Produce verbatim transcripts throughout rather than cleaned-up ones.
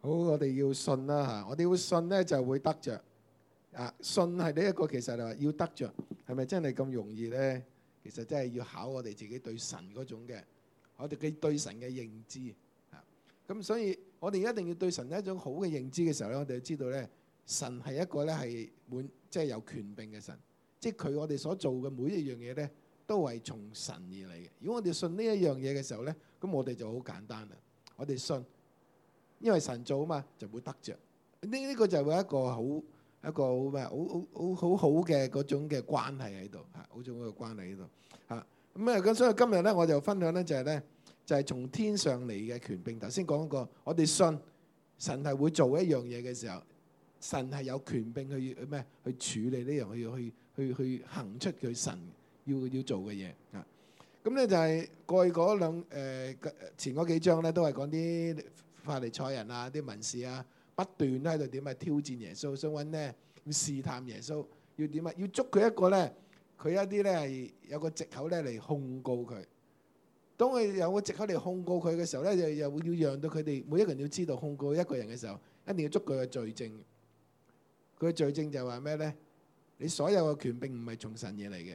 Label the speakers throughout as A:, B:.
A: 好，我哋要信啦嚇，我哋要信咧就會得着啊！信係呢一個其實係話要得着，係咪真係咁容易咧？其實真係要考我哋自己對神嗰種嘅，我哋嘅對神嘅認知啊！咁所以我哋一定要對神一種好嘅認知嘅時候咧，我哋就知道咧，神係一個咧係滿即係有權柄嘅神，即係佢我哋所做嘅每一樣嘢咧，都係從神而嚟嘅。如果我哋信呢一樣嘢嘅時候咧，咁我哋就好簡單啦，我哋信。因為神做啊嘛，就會得着。呢呢個就會一個好一個好咩好好好好好嘅嗰種嘅關係喺度嚇，好種嘅關係喺度嚇。咁啊咁所以今日咧我就分享咧就係咧就係從天上嚟嘅權柄。頭先講過，我哋信神係會做一樣嘢嘅時候，神係有權柄去去咩去處理呢樣，去去去去行出佢神要要做嘅嘢啊。咁咧就係過去嗰兩誒前嗰幾章咧都係講啲法利賽人啊，啲文士啊，不斷都喺度點啊挑戰耶穌，想揾咧要試探耶穌，要點啊？要捉佢一個咧，佢一啲咧係有個藉口咧嚟控告佢。當佢有個藉口嚟控告佢嘅時候咧，又又會要讓到佢哋每一個人要知道控告一個人嘅時候，一定要捉佢嘅罪證。佢嘅罪證就係話咩咧？你所有嘅權柄唔係從神而嚟嘅。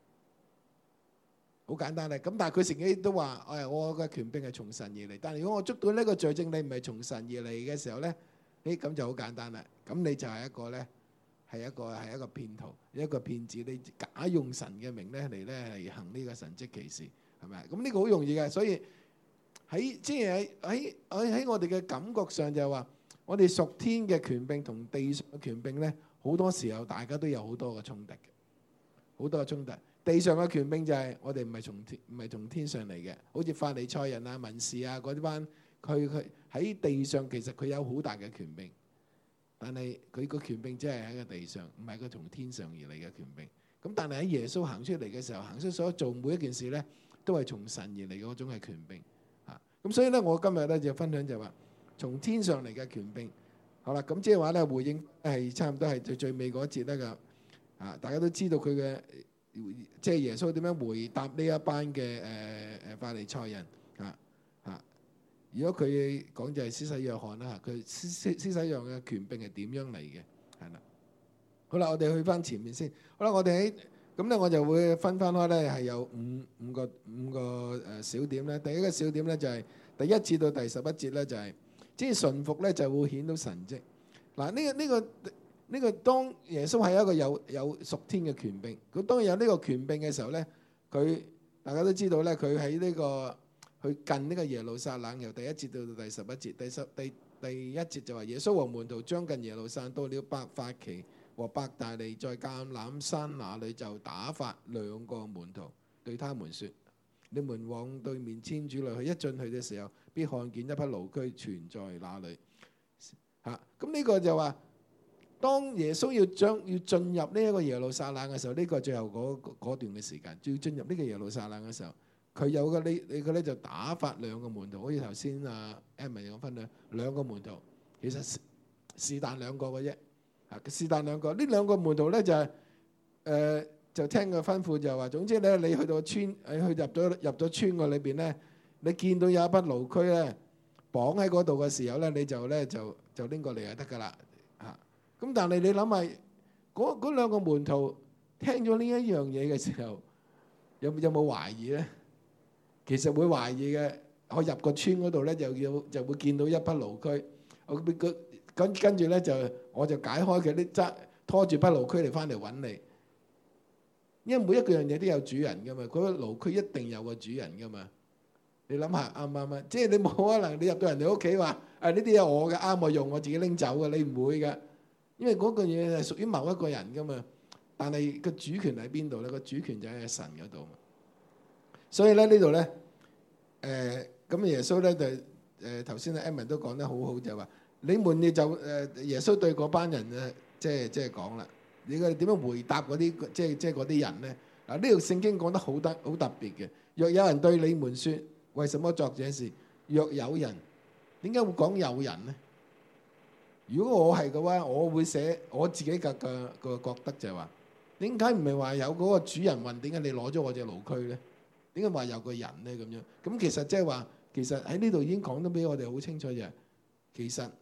A: 好簡單咧，咁但係佢成日都話：誒，我嘅權柄係從神而嚟。但係如果我捉到呢個罪證，你唔係從神而嚟嘅時候咧，誒咁就好簡單啦。咁你就係一個咧，係一個係一個騙徒，一個騙子。你假用神嘅名咧嚟咧係行呢個神蹟奇事，係咪啊？咁呢個好容易嘅，所以喺即係喺喺喺我哋嘅感覺上就係話，我哋屬天嘅權柄同地上嘅權柄咧，好多時候大家都有好多嘅衝突嘅，好多嘅衝突。地上嘅權柄就係我哋唔係從天唔係從天上嚟嘅，好似法利賽人啊、文士啊嗰啲班，佢佢喺地上其實佢有好大嘅權柄，但係佢個權柄只係喺個地上，唔係個從天上而嚟嘅權柄。咁但係喺耶穌行出嚟嘅時候，行出所做每一件事咧，都係從神而嚟嘅嗰種係權柄啊。咁所以咧，我今日咧就分享就話從天上嚟嘅權柄。好啦，咁即係話咧回應係差唔多係最最尾嗰一節咧㗎啊！大家都知道佢嘅。即係耶穌點樣回答呢一班嘅誒誒法利賽人啊啊！如果佢講就係施洗約翰啦，佢施施施洗約翰嘅權柄係點樣嚟嘅？係啦，好啦，我哋去翻前面先。好啦，我哋喺咁咧，我就會分翻開咧，係有五五個五個誒小點咧。第一個小點咧就係第一節到第十一節咧，就係即係順服咧就會顯到神蹟。嗱，呢個呢個。呢個當耶穌係一個有有屬天嘅權柄，佢當有呢個權柄嘅時候咧，佢大家都知道咧，佢喺呢個去近呢個耶路撒冷，由第一節到第十一節，第十第第一節就話耶穌和門徒將近耶路撒冷，到了伯法其和伯大尼，在橄欖山那裡就打發兩個門徒，對他們說：你們往對面天主路去，一進去嘅時候，必看見一匹驢駒存在那裡。嚇、啊，咁呢個就話。當耶穌要將要進入呢一個耶路撒冷嘅時候，呢個最後嗰嗰段嘅時間，要進入呢個耶路撒冷嘅時候，佢有個呢呢個咧就打發兩個門徒，好似頭先啊 Emma 講分享兩個門徒，其實是但兩個嘅啫，啊是但兩個，呢兩個門徒咧就係誒就聽佢吩咐就話，總之咧你去到村，你去入咗入咗村個裏邊咧，你見到有一匹驢駒咧綁喺嗰度嘅時候咧，你就咧就就拎過嚟就得㗎啦。咁但係你諗下，嗰嗰兩個門徒聽咗呢一樣嘢嘅時候，有有冇懷疑咧？其實會懷疑嘅。我入個村嗰度咧，就要就會見到一匹驢駒。我佢跟跟住咧就我就解開佢啲揸拖住匹驢駒嚟翻嚟揾你。因為每一個樣嘢都有主人噶嘛，嗰個驢駒一定有個主人噶嘛。你諗下啱唔啱啊？即係你冇可能你入到人哋屋企話誒呢啲係我嘅，啱我用，我自己拎走嘅，你唔會㗎。因為嗰個嘢係屬於某一個人噶嘛，但係個主權喺邊度咧？個主權就喺神嗰度嘛。所以咧呢度咧，誒咁耶穌咧就誒頭先阿 Emma 都講得好好，就話你們你就誒耶穌對嗰班人誒即係即係講啦，你哋點樣回答嗰啲即係即係嗰啲人咧？嗱呢條聖經講得好得好特別嘅。若有人對你們説為什麼作這事？若有人，點解會講有人咧？如果我係嘅話，我會寫我自己嘅嘅個覺得就係話，點解唔係話有嗰個主人問點解你攞咗我隻驢駒咧？點解話有個人咧咁樣？咁其實即係話，其實喺呢度已經講得俾我哋好清楚嘅。其實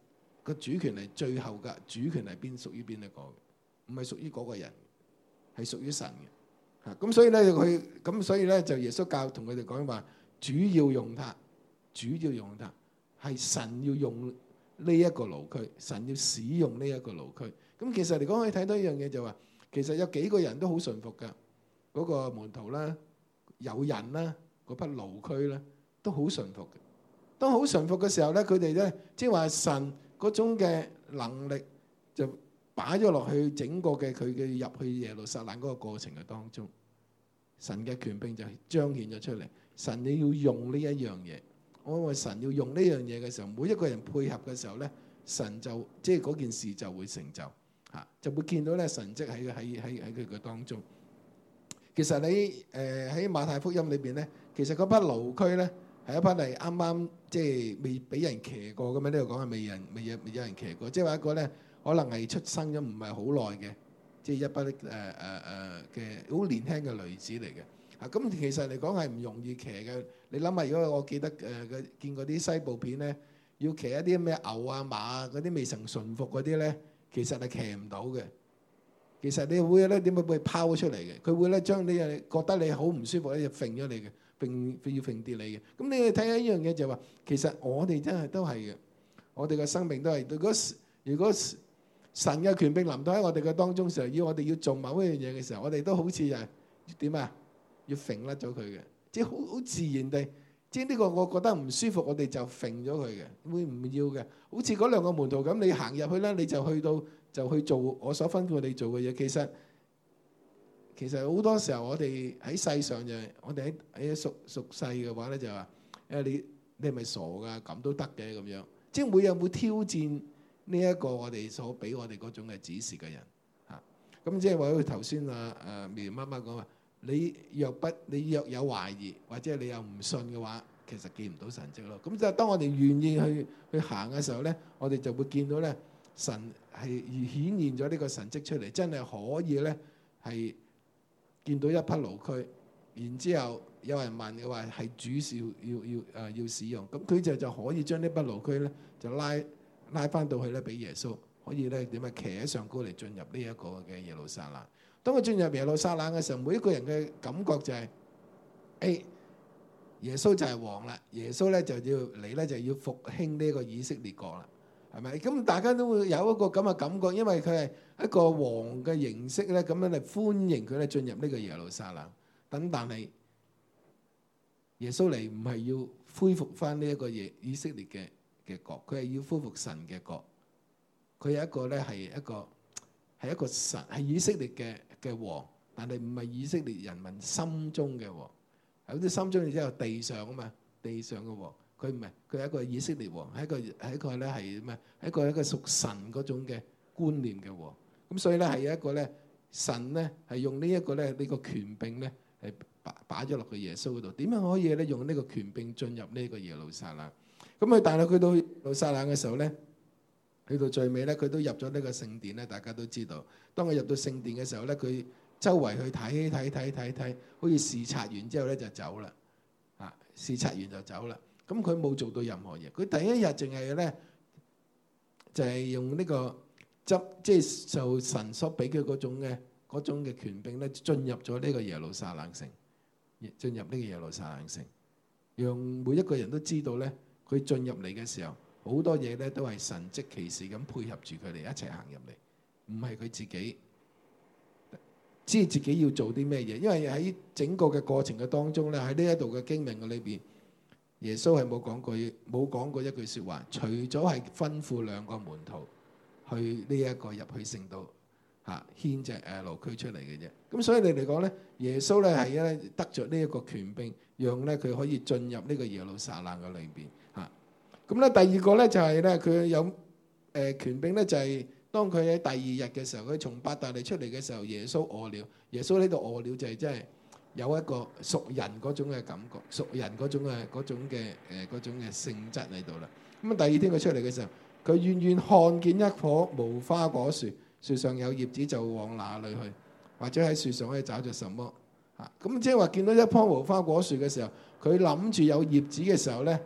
A: 個主權係最後嘅主權係邊屬於邊一個嘅？唔係屬於嗰個人，係屬於神嘅。嚇咁所以咧佢咁所以咧就耶穌教同佢哋講話，主要用他，主要用他係神要用呢一個驢駒，神要使用呢一個驢駒。咁其實嚟講可以睇到一樣嘢就話，其實有幾個人都好順服㗎，嗰個門徒啦、有人啦、嗰匹驢駒啦，都好順服嘅。當好順服嘅時候咧，佢哋咧即係話神嗰種嘅能力就擺咗落去整個嘅佢嘅入去耶路撒冷嗰個過程嘅當中，神嘅權柄就彰顯咗出嚟。神你要用呢一樣嘢，我話神要用呢樣嘢嘅時候，每一個人配合嘅時候咧，神就即係嗰件事就會成就嚇，就會見到咧神跡喺喺喺喺佢嘅當中。其實你誒喺馬太福音裏邊咧，其實嗰匹驢駒咧係一匹係啱啱即係未俾人騎過咁樣，呢度講係未人未有未有人騎過，即係話一個咧可能係出生咗唔係好耐嘅，即係一匹誒誒誒嘅好年輕嘅女子嚟嘅。啊，咁其實嚟講係唔容易騎嘅。你諗下，如果我記得誒嘅見過啲西部片咧，要騎一啲咩牛啊馬啊嗰啲未曾馴服嗰啲咧，其實係騎唔到嘅。其實你會咧點會會拋出嚟嘅？佢會咧將你誒覺得你好唔舒服咧，就揈咗你嘅，揈要揈跌你嘅。咁你睇下呢樣嘢就話，其實我哋真係都係嘅，我哋嘅生命都係。如果如果神嘅權柄臨到喺我哋嘅當中時候，要我哋要做某一樣嘢嘅時候，我哋都好似係點啊？要揈甩咗佢嘅，即係好好自然地，即係呢個我覺得唔舒服，我哋就揈咗佢嘅，會唔要嘅。好似嗰兩個門徒咁，你行入去咧，你就去到就去做我所吩咐你做嘅嘢。其實其實好多時候我哋喺世上就係我哋喺喺屬屬世嘅話咧，就話誒你你係咪傻㗎？咁都得嘅咁樣，即係每日會挑戰呢一個我哋所俾我哋嗰種嘅指示嘅人嚇。咁即係話佢頭先啊誒苗媽媽講話。你若不，你若有懷疑或者你又唔信嘅話，其實見唔到神跡咯。咁就當我哋願意去去行嘅時候咧，我哋就會見到咧神係顯現咗呢個神跡出嚟，真係可以咧係見到一匹驢駒。然之後有人問嘅話係主是要要要誒要使用，咁佢就就可以將呢匹驢駒咧就拉拉翻到去咧俾耶穌，可以咧點啊騎喺上高嚟進入呢一個嘅耶路撒冷。當佢進入耶路撒冷嘅時候，每一個人嘅感覺就係、是，誒、哎，耶穌就係王啦，耶穌咧就要嚟咧就要復興呢個以色列國啦，係咪？咁大家都會有一個咁嘅感覺，因為佢係一個王嘅形式咧，咁樣嚟歡迎佢咧進入呢個耶路撒冷。咁但係耶穌嚟唔係要恢復翻呢一個以以色列嘅嘅國，佢係要恢復神嘅國。佢有一個咧係一個係一個神係以色列嘅嘅王，但係唔係以色列人民心中嘅王。有啲心中，然之後地上啊嘛，地上嘅王，佢唔係，佢係一個以色列王，係一個係一個咧係咩？係一個一個屬神嗰種嘅觀念嘅王。咁所以咧係一個咧神咧係用呢一個咧呢個權柄咧係擺擺咗落去耶穌嗰度。點樣可以咧用呢個權柄進入呢個耶路撒冷？咁佢但係佢到耶路撒冷嘅時候咧，去到最尾咧，佢都入咗呢個聖殿咧。大家都知道，當佢入到聖殿嘅時候咧，佢周圍去睇睇睇睇睇，好似視察完之後咧就走啦。啊，視察完就走啦。咁佢冇做到任何嘢。佢第一日淨係咧就係用呢個執，即係受神所俾佢嗰種嘅嗰種嘅權柄咧，進入咗呢個耶路撒冷城，進入呢個耶路撒冷城，讓每一個人都知道咧，佢進入嚟嘅時候。好多嘢咧都係神蹟奇事咁配合住佢哋一齊行入嚟，唔係佢自己知自己要做啲咩嘢。因為喺整個嘅過程嘅當中咧，喺呢一度嘅經文嘅裏邊，耶穌係冇講過冇講過一句説話，除咗係吩咐兩個門徒去呢一個入去聖道嚇牽隻誒驢駒出嚟嘅啫。咁所以你嚟講咧，耶穌咧係咧得着呢一個權柄，讓咧佢可以進入呢個耶路撒冷嘅裏邊嚇。咁咧第二個咧就係咧佢有誒權柄咧，就係當佢喺第二日嘅時候，佢從伯大尼出嚟嘅時候，耶穌餓了。耶穌呢度餓了就係真係有一個屬人嗰種嘅感覺，屬人嗰種嘅嗰種嘅誒嗰種嘅性質喺度啦。咁啊第二天佢出嚟嘅時候，佢遠遠看見一棵無花果樹，樹上有葉子就往那裏去，或者喺樹上可以找着什麼嚇。咁即係話見到一棵無花果樹嘅時候，佢諗住有葉子嘅時候咧。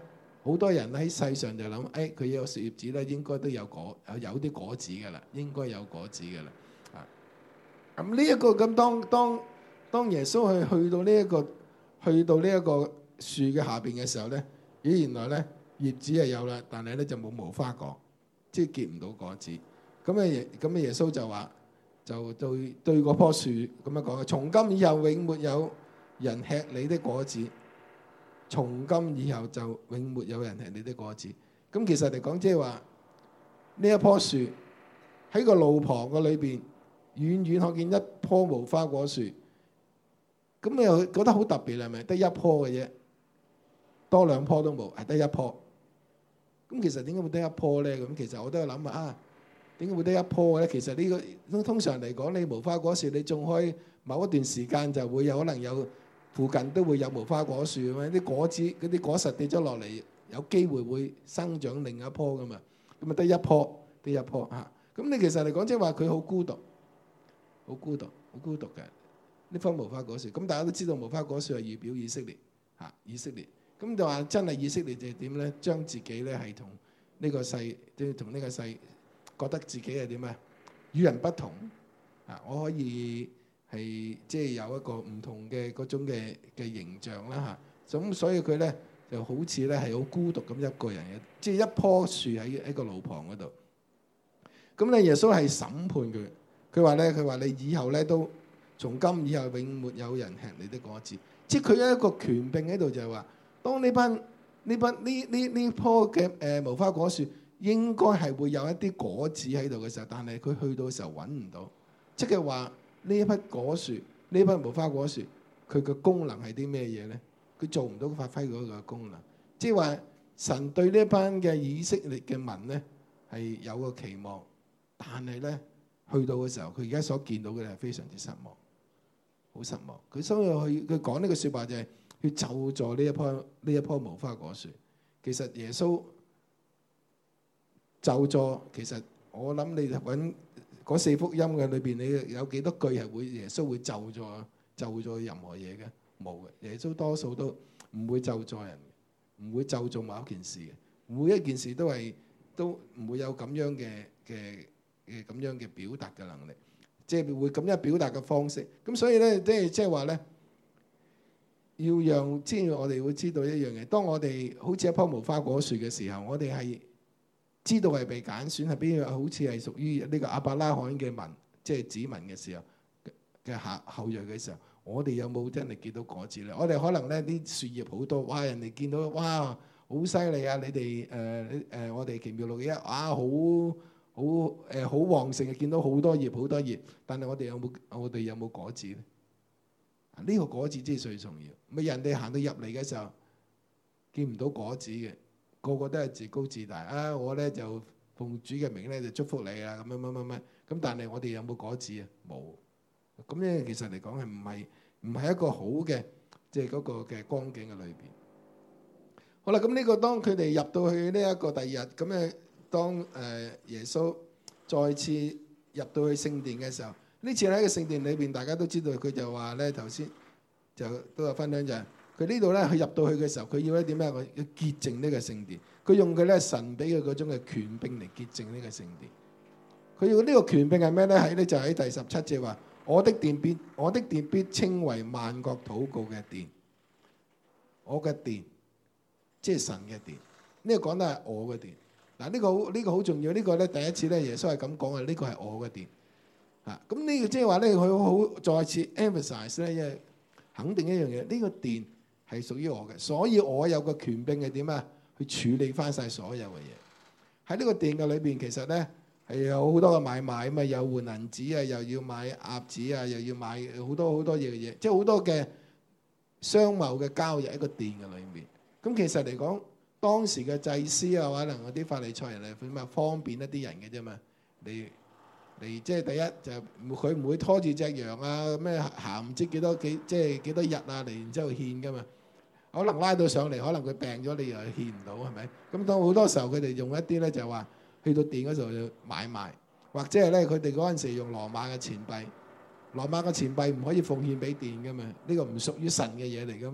A: 好多人喺世上就諗，誒佢有樹葉子咧，應該都有果，有有啲果子㗎啦，應該有果子㗎啦。啊，咁呢一個咁當當當耶穌去去到呢一個去到呢一個樹嘅下邊嘅時候咧，咦原來咧葉子係有啦，但係咧就冇無花果，即係結唔到果子。咁啊咁啊耶穌就話就對對嗰棵樹咁樣講，從今以後永沒有人吃你的果子。從今以後就永沒有人吃你的果子。咁其實嚟講，即係話呢一棵樹喺個路旁個裏邊，遠遠看見一棵無花果樹。咁你又覺得好特別係咪？得一棵嘅啫，多兩棵都冇，係得一棵。咁其實點解會得一棵咧？咁其實我都有諗啊，點解會得一棵咧？其實呢個通常嚟講，你無花果樹你種開某一段時間就會有可能有。附近都會有無花果樹啊嘛，啲果子嗰啲果實跌咗落嚟，有機會會生長另一棵噶嘛。咁啊得一棵，得一棵嚇。咁你其實嚟講，即係話佢好孤獨，好孤獨，好孤獨嘅呢棵無花果樹。咁大家都知道無花果樹係預表以色列嚇，以色列。咁就話真係以色列就係點咧？將自己咧係同呢個世，即係同呢個世，覺得自己係點啊？與人不同啊！我可以。係即係有一個唔同嘅嗰種嘅嘅形象啦嚇，咁所以佢咧就好似咧係好孤獨咁一個人嘅，即係一棵樹喺喺個路旁嗰度。咁咧耶穌係審判佢，佢話咧佢話你以後咧都從今以後永沒有人吃你的果子，即係佢有一個權柄喺度就係話，當呢班呢班呢呢呢棵嘅誒無花果樹應該係會有一啲果子喺度嘅時候，但係佢去到嘅時候揾唔到，即係話。呢一匹果樹，呢一匹無花果樹，佢嘅功能係啲咩嘢咧？佢做唔到發揮嗰個功能，即係話神對呢一班嘅以色列嘅民咧係有個期望，但係咧去到嘅時候，佢而家所見到嘅係非常之失望，好失望。佢所以去佢講呢個説話就係去咒詛呢一棵呢一棵無花果樹。其實耶穌咒詛，其實我諗你揾。嗰四福音嘅裏邊，你有幾多句係會耶穌會咒詛咒詛任何嘢嘅？冇嘅，耶穌多數都唔會咒詛人，唔會咒詛某一件事嘅。每一件事都係都唔會有咁樣嘅嘅嘅咁樣嘅表達嘅能力，即係會咁樣表達嘅方式。咁所以咧，即係即係話咧，要讓即係我哋會知道一樣嘢。當我哋好似一棵無花果樹嘅時候，我哋係。知道係被揀選係邊個？好似係屬於呢個亞伯拉罕嘅民，即係子民嘅時候嘅下後裔嘅時候，我哋有冇真係見到果子咧？我哋可能咧啲樹葉好多，哇！人哋見到哇好犀利啊！你哋誒誒我哋奇妙綠嘅一啊好好誒好旺盛嘅，見到好多葉好多葉，但係我哋有冇我哋有冇果子咧？呢個果子先係最重要。咪人哋行到入嚟嘅時候見唔到果子嘅。個個都係自高自大啊！我咧就奉主嘅名咧就祝福你啊！咁樣乜乜乜咁，但係我哋有冇果子啊？冇。咁咧其實嚟講係唔係唔係一個好嘅，即係嗰個嘅光景嘅裏邊。好啦，咁呢個當佢哋入到去呢一個第二日，咁咧當誒耶穌再次入到去聖殿嘅時候，呢次喺個聖殿裏邊，大家都知道佢就話咧頭先就都有分享就係。佢呢度咧，佢入到去嘅時候，佢要咧點樣？佢要潔淨呢個聖殿。佢用佢咧神俾佢嗰種嘅權柄嚟潔淨呢個聖殿。佢要呢個權柄係咩咧？喺咧就喺第十七節話：我的殿必我的殿必稱為萬國禱告嘅殿。我嘅殿，即係神嘅殿。呢個講得係我嘅殿。嗱，呢個呢個好重要。呢個咧第一次咧，耶穌係咁講嘅。呢個係我嘅殿。嚇，咁呢個即係話咧，佢好再次 emphasize 咧，因為肯定一樣嘢，呢個殿係屬於我嘅，所以我有個權柄係點啊？去處理翻晒所有嘅嘢。喺呢個殿嘅裏邊，其實咧係有好多嘅買賣啊嘛，有換銀紙啊，又要買鴨子啊，又要買好多好多嘢嘅嘢，即係好多嘅商貿嘅交易喺個殿嘅裏面。咁其實嚟講，當時嘅祭司啊，可能嗰啲法利賽人嚟點啊，方便一啲人嘅啫嘛。你你即係第一就佢唔會拖住隻羊啊咩行唔知幾多幾即係幾多日啊嚟，然之後獻噶嘛。可能拉到上嚟，可能佢病咗，你又獻唔到，係咪？咁當好多時候佢哋用一啲咧就係話去到殿嗰度就買賣，或者係咧佢哋嗰陣時用羅馬嘅錢幣，羅馬嘅錢幣唔可以奉獻俾殿噶嘛，呢個唔屬於神嘅嘢嚟噶嘛。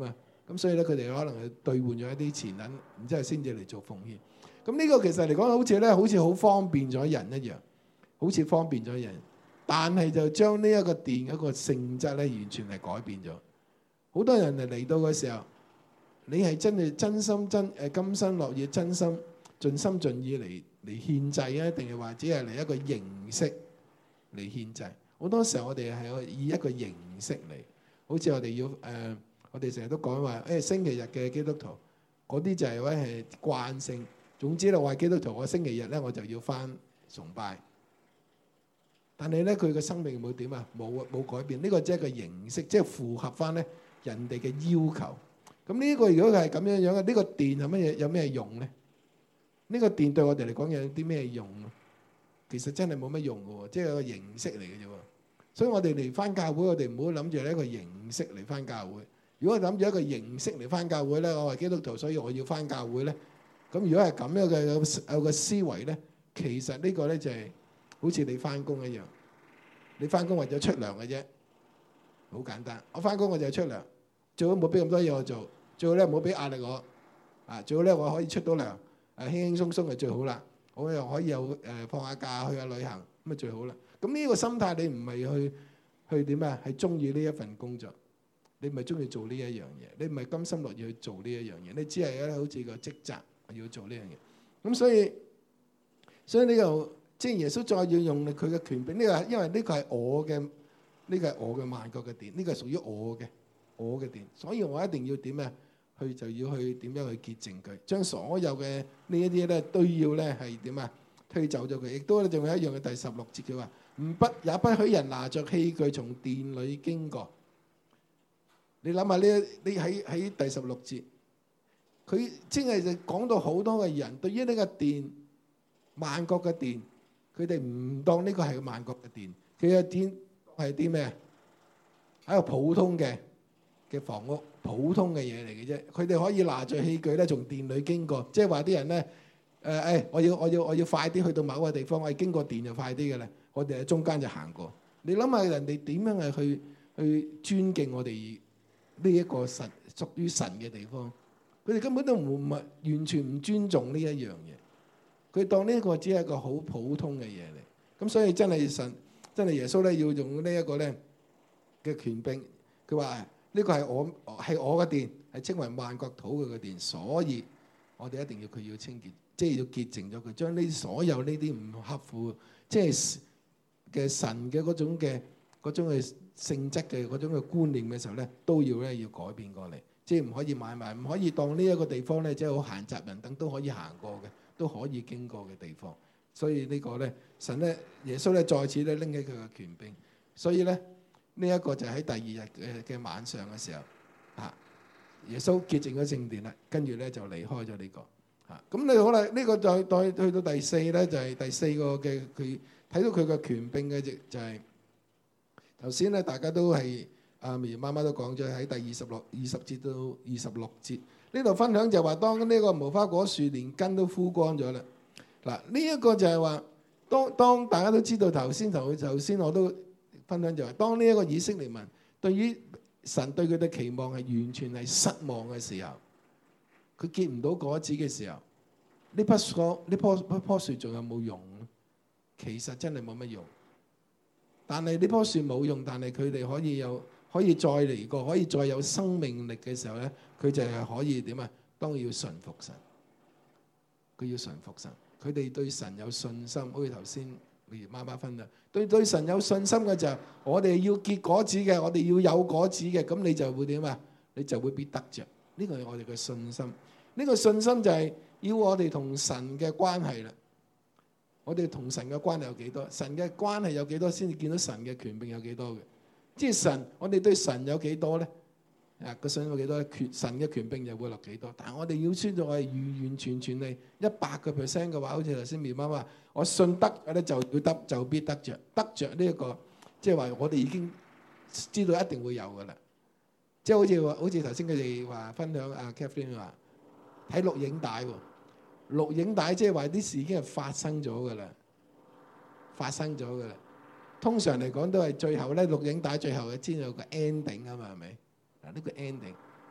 A: 咁所以咧佢哋可能係兌換咗一啲錢銀，然之後先至嚟做奉獻。咁呢個其實嚟講好似咧好似好方便咗人一樣，好似方便咗人，但係就將呢一個殿嗰個性質咧完全係改變咗。好多人嚟嚟到嘅時候，你係真係真心真誒甘心樂意、真心盡心盡意嚟嚟獻祭啊，定係話只係嚟一個形式嚟獻祭？好多時候我哋係以一個形式嚟，好似我哋要誒、呃，我哋成日都講話誒星期日嘅基督徒，嗰啲就係話係慣性。總之啦，我係基督徒，我星期日咧我就要返崇拜。但係咧佢嘅生命冇點啊，冇冇改變。呢、這個只係一個形式，即係符合返咧人哋嘅要求。咁呢個如果係咁樣樣嘅，呢、這個殿係乜嘢？有咩用咧？呢、這個殿對我哋嚟講有啲咩用啊？其實真係冇乜用嘅喎，即係個形式嚟嘅啫喎。所以我哋嚟返教會，我哋唔好諗住一個形式嚟返教會。如果我諗住一個形式嚟返教會咧，我係基督徒，所以我要返教會咧。咁如果係咁樣嘅有有個思維咧，其實呢個咧就係好似你返工一樣。你返工為咗出糧嘅啫，好簡單。我返工我就係出糧，最好唔好俾咁多嘢我做，最好咧唔好俾壓力我。啊，最好咧我可以出到糧，誒輕輕鬆鬆就最好啦。我又可以有誒放下假去下旅行，咁啊最好啦。咁呢個心態你唔係去去點啊？係中意呢一份工作，你唔係中意做呢一樣嘢，你唔係甘心樂意去做呢一樣嘢，你只係咧好似個職責要做呢樣嘢。咁所以所以呢個即係耶穌再要用佢嘅權柄，呢個因為呢個係我嘅，呢個係我嘅萬國嘅殿，呢個係屬於我嘅我嘅殿，所以我一定要點啊？去就要去點樣去潔淨佢，將所有嘅呢一啲咧都要咧係點啊？推走咗佢。亦都仲有一樣嘅第十六節，佢話唔不也不許人拿着器具從殿裏經過。你諗下呢？你喺喺第十六節，佢真係就講到好多嘅人對於呢個殿萬國嘅殿，佢哋唔當呢個係萬國嘅殿，佢嘅殿係啲咩？係一個普通嘅嘅房屋，普通嘅嘢嚟嘅啫。佢哋可以拿著器具咧，從殿裏經過，即係話啲人咧誒誒，我要我要我要快啲去到某個地方，我係經過殿就快啲嘅咧。我哋喺中間就行過。你諗下人哋點樣係去去尊敬我哋呢一個神屬於神嘅地方？佢哋根本都唔唔係完全唔尊重呢一樣嘢。佢當呢一個只係一個好普通嘅嘢嚟。咁所以真係神真係耶穌咧要用呢一個咧嘅權柄。佢話呢個係我係我嘅殿，係稱為萬國土嘅殿，所以我哋一定要佢要清潔，即係要潔淨咗佢，將呢所有呢啲唔合乎即係嘅神嘅嗰種嘅嗰種嘅性質嘅嗰種嘅觀念嘅時候咧，都要咧要改變過嚟，即係唔可以買賣，唔可以當呢一個地方咧即係好閒雜人等都可以行過嘅，都可以經過嘅地方。所以呢個咧神咧耶穌咧再次咧拎起佢嘅權柄，所以咧。呢一個就喺第二日嘅嘅晚上嘅時候，嚇耶穌潔淨咗聖殿啦，跟住咧就離開咗呢個嚇。咁你好啦，呢個再再去到第四咧，就係第四個嘅佢睇到佢嘅權柄嘅就就係頭先咧，大家都係阿苗媽媽都講咗喺第二十六二十節到二十六節呢度分享就話，當呢個無花果樹連根都枯乾咗啦。嗱，呢一個就係話，當當大家都知道頭先頭頭先我都。分享就係當呢一個以色列民對於神對佢嘅期望係完全係失望嘅時候，佢結唔到果子嘅時候，呢棵樹呢棵呢棵樹仲有冇用？其實真係冇乜用。但係呢棵樹冇用，但係佢哋可以有可以再嚟過，可以再有生命力嘅時候咧，佢就係可以點啊？當然要順服神，佢要順服神，佢哋對神有信心，好似頭先。譬如媽媽分啦，對對神有信心嘅就係我哋要結果子嘅，我哋要有果子嘅，咁你就會點啊？你就會必得着。呢個係我哋嘅信心。呢個信心就係要我哋同神嘅關係啦。我哋同神嘅關係有幾多？神嘅關係有幾多先至見到神嘅權柄有幾多嘅？即係神，我哋對神有幾多咧？啊，個信有幾多？權神嘅權柄又會落幾多？但係我哋要宣告我係完完全全係一百個 percent 嘅話，好似頭先苗媽話，我信得嘅咧就要得，就必得着，得着呢一個，即係話我哋已經知道一定會有嘅啦。即係好似話，好似頭先佢哋話分享阿 Catherine 話睇錄影帶喎，錄影帶即係話啲事已經係發生咗嘅啦，發生咗嘅啦。通常嚟講都係最後咧，錄影帶最後嘅先有個 ending 啊嘛，係咪？嗱，呢個 ending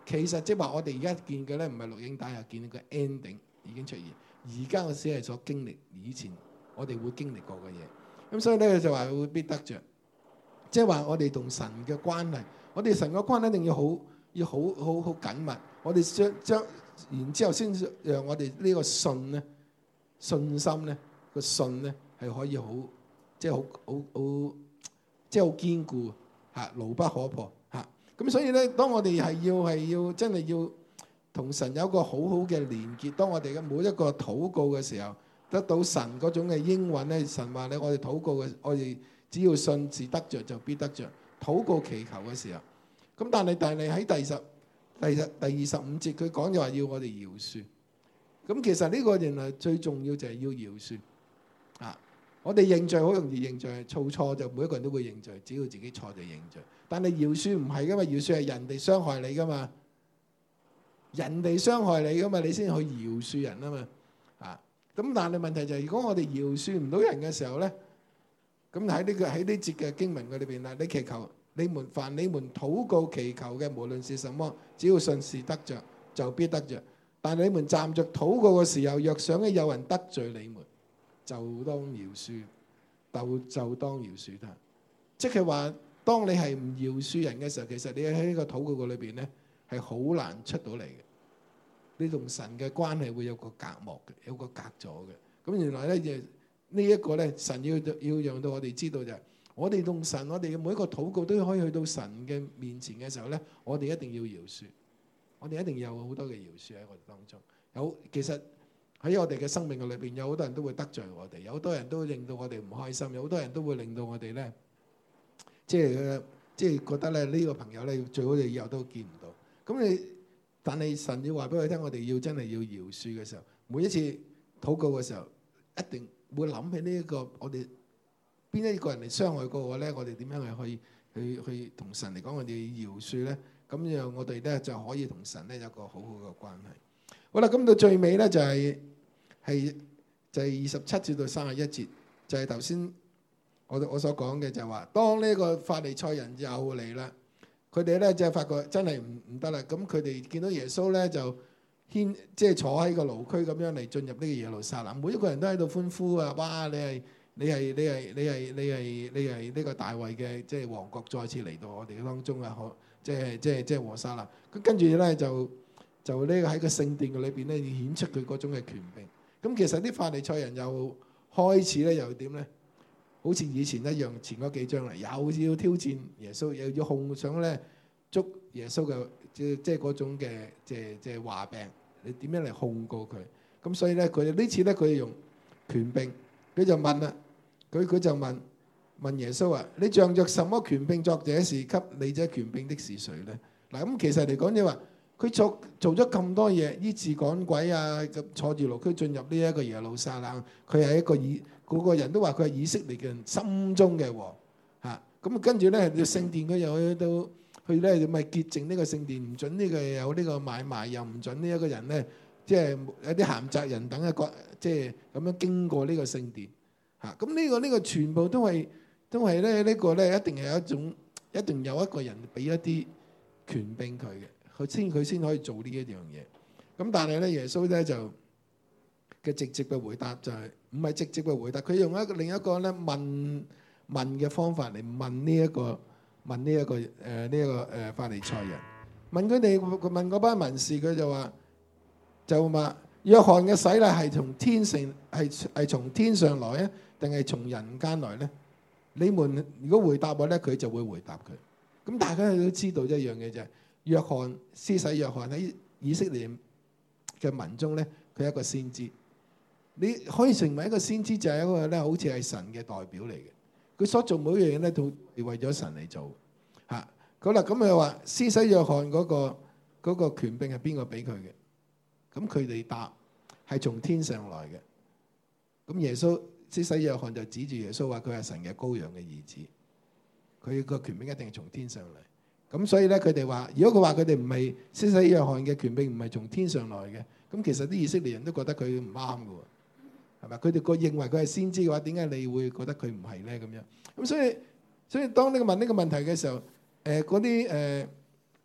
A: 其實即係話我哋而家見嘅咧，唔係錄影帶，係見到個 ending 已經出現。而家我只係所經歷以前我哋會經歷過嘅嘢。咁所以咧就話會必得着，即係話我哋同神嘅關係，我哋神嘅關係一定要好，要好好好緊密。我哋將將然之後先讓我哋呢個信咧、信心咧、個信咧係可以好，即係好好好，即係好堅固嚇，牢不可破嚇。咁所以咧，當我哋係要係要真係要同神有一個好好嘅連結，當我哋嘅每一個禱告嘅時候，得到神嗰種嘅應允咧，神話咧，我哋禱告嘅，我哋只要信是得着就必得着。禱告祈求嘅時候，咁但係但係喺第十、第十、第二十五節，佢講就話要我哋饒恕。咁其實呢個原來最重要就係要饒恕啊！我哋認罪好容易認罪，做錯就每一個人都會認罪，只要自己錯就認罪。但係饒恕唔係噶嘛，饒恕係人哋傷害你噶嘛，人哋傷害你噶嘛，你先去饒恕人啊嘛啊！咁但係問題就係，如果我哋饒恕唔到人嘅時候咧，咁喺呢個喺呢節嘅經文嘅裏邊啦，你祈求你們凡你們禱告祈求嘅，無論是什麼，只要信是得着，就必得着。但你們站着禱告嘅時候，若想起有人得罪你們，就當饒恕，就就當饒恕他。即係話，當你係唔饒恕人嘅時候，其實你喺呢個禱告嘅裏邊咧，係好難出到嚟嘅。你同神嘅關係會有個隔膜嘅，有個隔咗嘅。咁原來咧，就呢一個咧，神要要讓到我哋知道就係，我哋同神，我哋嘅每一個禱告都可以去到神嘅面前嘅時候咧，我哋一定要饒恕。我哋一定有好多嘅饒恕喺我哋當中。有其實喺我哋嘅生命嘅裏邊，有好多人都會得罪我哋，有好多人都會令到我哋唔開心，有好多人都會令到我哋咧，即係即係覺得咧呢個朋友咧最好你以後都見唔到。咁你但係神要話俾佢聽，我哋要真係要饒恕嘅時候，每一次禱告嘅時候，一定會諗起呢一個我哋邊一個人嚟傷害過我咧，我哋點樣去去去去同神嚟講，我哋饒恕咧？咁樣我哋咧就可以同神咧有個好好嘅關係。好啦，咁到最尾咧就係係就係二十七至到三十一節，就係頭先我我所講嘅就係話，當呢個法利賽人又嚟啦，佢哋咧就係發覺真係唔唔得啦。咁佢哋見到耶穌咧就牽即係坐喺個驢駒咁樣嚟進入呢個耶路撒冷，每一個人都喺度歡呼啊！哇！你係你係你係你係你係你係呢個大衛嘅即係王國再次嚟到我哋當中啊！可即係即係即係和散那。咁跟住咧就就呢個喺個聖殿嘅裏邊咧，要顯出佢嗰種嘅權柄。咁其實啲法利賽人又開始咧又點咧？好似以前一樣，前嗰幾章嚟，又要挑戰耶穌，又要控上咧捉耶穌嘅即即係嗰種嘅即係即係話病，你點樣嚟控告佢？咁所以咧，佢哋呢次咧佢用權柄，佢就問啦，佢佢就問。問耶穌啊，你仗着什麼權柄作這事？給你這權柄的是誰咧？嗱，咁其實嚟講，你話佢做做咗咁多嘢，醫治趕鬼啊，坐住驢駒進入呢一個耶路撒冷，佢係一個以個個人都話佢係以色列嘅人心中嘅王嚇。咁跟住咧，聖殿佢又去到去咧，咪潔淨呢個聖殿，唔準呢個有呢個買賣，又唔準呢一個人咧，即係有啲鹹雜人等一個，即係咁樣經過呢個聖殿嚇。咁呢個呢個全部都係。都係咧，呢個咧一定係有一種，一定有一個人俾一啲權柄佢嘅，佢先佢先可以做呢一樣嘢。咁但係咧，耶穌咧就嘅直接嘅回答就係唔係直接嘅回答，佢用一個另一個咧問問嘅方法嚟問呢一個問呢一個誒呢一個誒法利賽人，問佢哋問嗰班文士，佢就話就話約翰嘅洗禮係從天上係係從天上來啊，定係從人間來咧？你們如果回答我咧，佢就會回答佢。咁大家都知道一樣嘢就係，約翰施洗約翰喺以色列嘅民中咧，佢係一個先知。你可以成為一個先知，就係一個咧，好似係神嘅代表嚟嘅。佢所做每一樣嘢咧，都係為咗神嚟做嚇。好啦，咁佢話施洗約翰嗰個嗰個權柄係邊個俾佢嘅？咁佢哋答係從天上來嘅。咁耶穌。施洗約翰就指住耶穌話：佢係神嘅羔羊嘅兒子，佢個權柄一定係從天上嚟。咁所以咧，佢哋話：如果佢話佢哋唔係施洗約翰嘅權柄，唔係從天上來嘅，咁其實啲以色列人都覺得佢唔啱嘅喎，係咪？佢哋個認為佢係先知嘅話，點解你會覺得佢唔係咧？咁樣咁所以所以當呢個問呢個問題嘅時候，誒嗰啲誒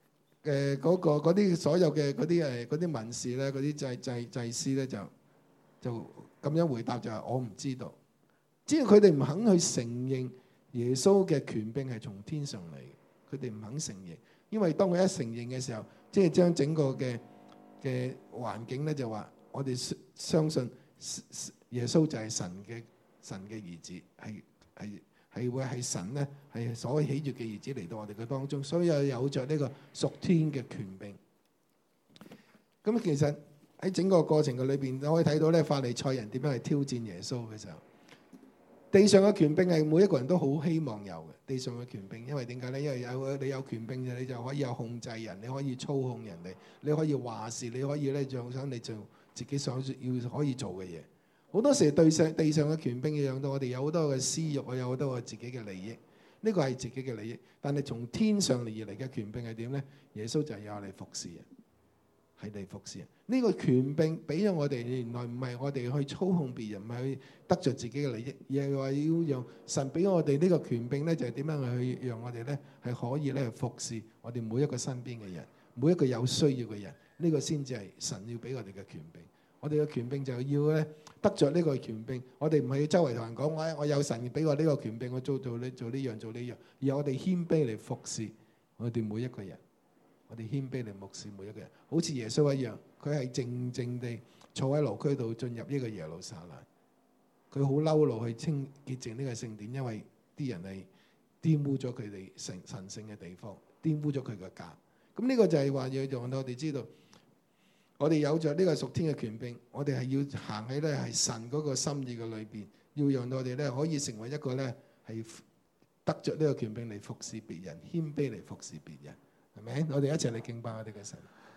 A: 誒嗰個嗰啲所有嘅嗰啲誒嗰啲文士咧，嗰啲祭祭祭司咧就就咁樣回答就係我唔知道，只要佢哋唔肯去承認耶穌嘅權柄係從天上嚟，佢哋唔肯承認，因為當佢一承認嘅時候，即係將整個嘅嘅環境咧就話我哋相信耶穌就係神嘅神嘅兒子，係係。係會係神咧，係所喜悅嘅兒子嚟到我哋嘅當中，所以有着呢個屬天嘅權柄。咁其實喺整個過程嘅裏邊，你可以睇到咧，法利賽人點樣去挑戰耶穌嘅時候，地上嘅權柄係每一個人都好希望有嘅。地上嘅權柄，因為點解咧？因為有你有權柄嘅，你就可以有控制人，你可以操控人哋，你可以話事，你可以咧就想你做自己想要可以做嘅嘢。好多時對上地上嘅權柄，讓到我哋有好多嘅私慾，我有好多嘅自己嘅利益。呢個係自己嘅利益，但係從天上而嚟嘅權柄係點咧？耶穌就係有嚟服侍人，係嚟服侍人。呢個權柄俾咗我哋，原來唔係我哋去操控別人，唔係去得着自己嘅利益，而係話要讓神俾我哋呢個權柄咧，就係點樣去讓我哋咧係可以咧去服侍我哋每一個身邊嘅人，每一個有需要嘅人。呢個先至係神要俾我哋嘅權柄。我哋嘅權柄就要咧得着呢個權柄，我哋唔係周圍同人講我我有神俾我呢個權柄，我做做呢做呢樣做呢樣，而係我哋謙卑嚟服侍我哋每一個人，我哋謙卑嚟服侍每一個人，好似耶穌一樣，佢係靜靜地坐喺爐區度進入呢個耶路撒冷，佢好嬲怒去清潔淨呢個聖殿，因為啲人係玷污咗佢哋神神聖嘅地方，玷污咗佢嘅家。咁呢個就係話要讓我哋知道。我哋有着呢個屬天嘅權柄，我哋係要行喺咧係神嗰個心意嘅裏邊，要讓到我哋咧可以成為一個咧係得着呢個權柄嚟服侍別人，謙卑嚟服侍別人，係咪？我哋一齊嚟敬拜我哋嘅神。